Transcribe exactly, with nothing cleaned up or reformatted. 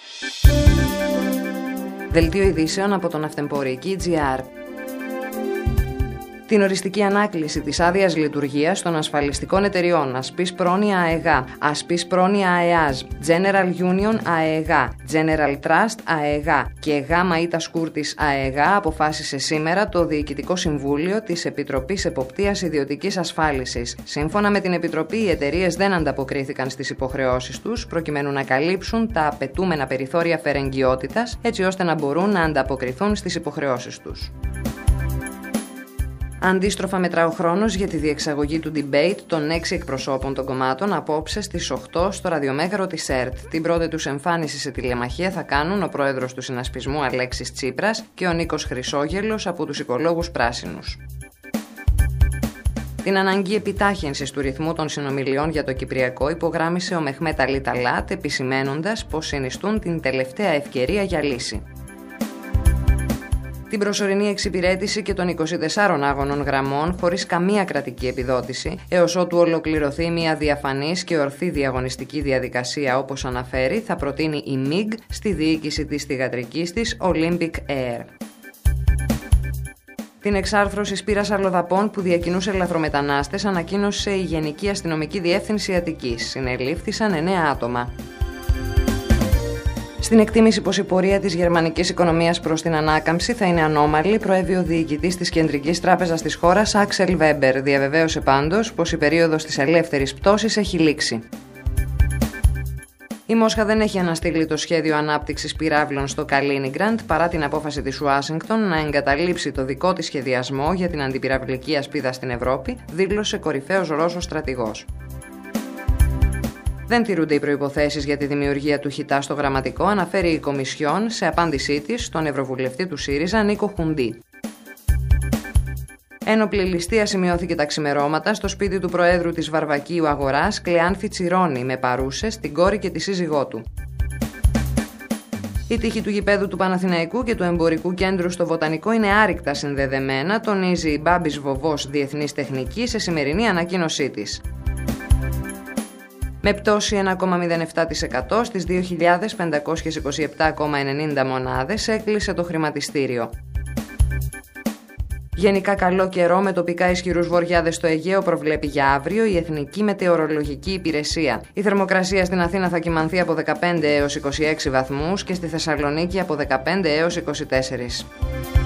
Δελτίο ειδήσεων από τον Αυτεμπορική τζι αρ. Την οριστική ανάκληση της άδειας λειτουργίας των ασφαλιστικών εταιριών Ασπής Πρόνοια ΑΕΓΑ, Ασπής Πρόνοια ΑΕΑΖ, General Union ΑΕΓΑ, General Trust ΑΕΓΑ και Γάμα Ήτας Κούρτης ΑΕΓΑ αποφάσισε σήμερα το Διοικητικό Συμβούλιο της Επιτροπής Εποπτείας Ιδιωτικής Ασφάλισης. Σύμφωνα με την Επιτροπή, οι εταιρείες δεν ανταποκρίθηκαν στις υποχρεώσεις τους προκειμένου να καλύψουν τα απαιτούμενα περιθώρια φερεγγιότητας, έτσι ώστε να μπορούν να ανταποκριθούν στις υποχρεώσεις τους. Αντίστροφα μετρά ο χρόνος για τη διεξαγωγή του debate των έξι εκπροσώπων των κομμάτων απόψε στις οκτώ στο ραδιομέγαρο της ΕΡΤ. Την πρώτη τους εμφάνιση σε τηλεμαχία θα κάνουν ο πρόεδρος του Συνασπισμού Αλέξης Τσίπρας και ο Νίκος Χρυσόγελος από τους Οικολόγους Πράσινους. Την ανάγκη επιτάχυνσης του ρυθμού των συνομιλιών για το Κυπριακό υπογράμμισε ο Μεχμέτ Αλή Ταλάτ, επισημένοντας πως συνιστούν την τελευταία ευκαιρία για λύση. Την προσωρινή εξυπηρέτηση και των είκοσι τεσσάρων άγωνων γραμμών χωρίς καμία κρατική επιδότηση, έως ότου ολοκληρωθεί μια διαφανής και ορθή διαγωνιστική διαδικασία όπως αναφέρει, θα προτείνει η ΜΙΓ στη διοίκηση της θυγατρικής της Olympic Air. Την εξάρθρωση σπήρας αλλοδαπών που διακινούσε λαθρομετανάστες ανακοίνωσε η Γενική Αστυνομική Διεύθυνση Αττικής. Συνελήφθησαν εννέα άτομα. Στην εκτίμηση πως η πορεία της γερμανικής οικονομίας προς την ανάκαμψη θα είναι ανώμαλη, προέβη ο διοικητής της Κεντρικής Τράπεζας της χώρας, Άξελ Βέμπερ. Διαβεβαίωσε πάντως πως η περίοδος της ελεύθερης πτώσης έχει λήξει. Η Μόσχα δεν έχει αναστείλει το σχέδιο ανάπτυξης πυράβλων στο Καλίνιγκραντ παρά την απόφαση της Ουάσιγκτον να εγκαταλείψει το δικό της σχεδιασμό για την αντιπυραυλική ασπίδα στην Ευρώπη, δήλωσε κορυφαίος Ρώσος στρατηγός. Δεν τηρούνται οι προϋποθέσεις για τη δημιουργία του χιτά στο γραμματικό, αναφέρει η Κομισιόν σε απάντησή της στον Ευρωβουλευτή του ΣΥΡΙΖΑ Νίκο Χουντή. Ένοπλη ληστεία σημειώθηκε τα ξημερώματα στο σπίτι του Προέδρου της Βαρβακίου Αγοράς, Κλεάνθη Τσιρόνη, με παρούσες την κόρη και τη σύζυγό του. Η τύχη του γηπέδου του Παναθηναϊκού και του εμπορικού κέντρου στο Βοτανικό είναι άρρηκτα συνδεδεμένα, τονίζει η Μπάμπης Βοβός Διεθνής Τεχνική σε σημερινή ανακοίνωσή της. Με πτώση ένα κόμμα μηδέν επτά τοις εκατό στις δύο χιλιάδες πεντακόσιες είκοσι επτά κόμμα ενενήντα μονάδες έκλεισε το χρηματιστήριο. Γενικά καλό καιρό με τοπικά ισχυρούς βοριάδες στο Αιγαίο προβλέπει για αύριο η Εθνική Μετεωρολογική Υπηρεσία. Η θερμοκρασία στην Αθήνα θα κυμανθεί από δεκαπέντε έως είκοσι έξι βαθμούς και στη Θεσσαλονίκη από δεκαπέντε έως είκοσι τέσσερα.